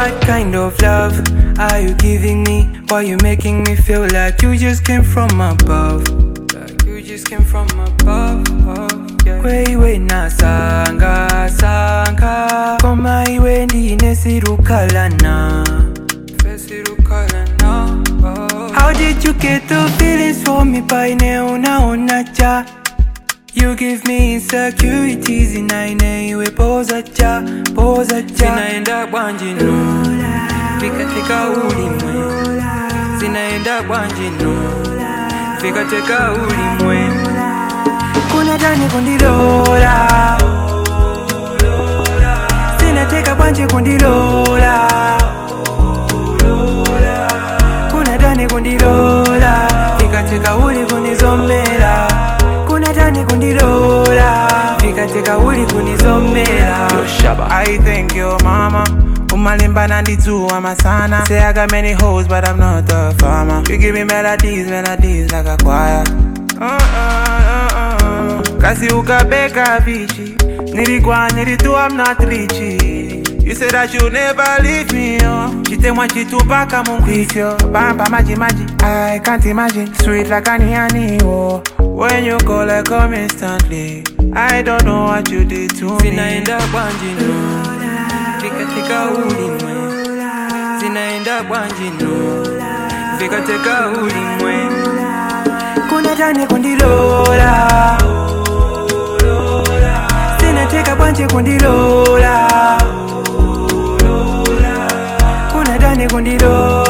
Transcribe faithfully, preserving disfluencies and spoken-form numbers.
What kind of love are you giving me? Why you making me feel like you just came from above? Like you just came from above, oh, yeah. Wewe na sanga, sanga koma iwe ndine sirukalana, sirukalana, oh. How did you get the feelings for me? Paine unaona cha. You give me insecurities inaine iwe poza cha, poza cha. Zinaenda bwanjino fika teka ulimwe, zinaenda bwanjino fika teka ulimwe. Kuna tani kundilola, zinateka bwanje kundilola. Kuna tani kundilola fika teka uli kunizomela. Kuna tani kundilola fika teka uli kunizomela. I thank you mama umalimba nandituwa masana. Say I got many hoes but I'm not a farmer. You give me melodies, melodies like a choir. uh, uh, uh, uh. Kasi ukabeka bichi nilikuwa nilitu I'm not richy. You said that you never leave me, oh. Chitemwa chitupaka munkwifyo bamba maji maji. I can't imagine sweet like honey, oh. When you call I come instantly. I don't know what you did to me. Zinaenda bwanjino fika teka ulimwe, zinaenda bwanjino fika teka ulimwe. Kuna tani kundilola, zinateka bwanje kundilola. Kuna tani kundilola